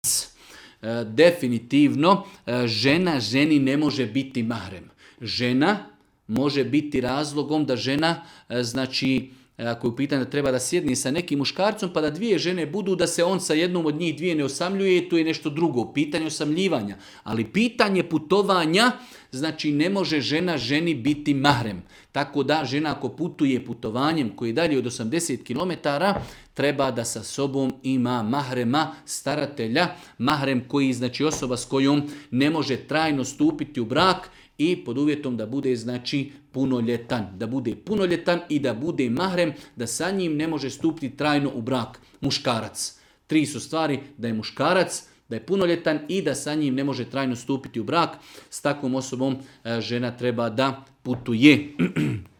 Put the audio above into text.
Definitivno, žena ženi ne može biti mahrem. Žena može biti razlogom da žena, znači, ako je u pitanju da treba da sjedne sa nekim muškarcom, pa da dvije žene budu, da se on sa jednom od njih dvije ne osamljuje, to je nešto drugo, pitanje osamljivanja. Ali pitanje putovanja, znači ne može žena ženi biti mahrem. Tako da žena ako putuje putovanjem koji je dalje od 80 km, treba da sa sobom ima mahrema, staratelja, mahrem koji znači osoba s kojom ne može trajno stupiti u brak i pod uvjetom da bude znači punoljetan. Da bude punoljetan i da bude mahrem, da sa njim ne može stupiti trajno u brak. Muškarac. 3 su stvari, da je muškarac, da je punoljetan i da sa njim ne može trajno stupiti u brak. S takvom osobom žena treba da putuje.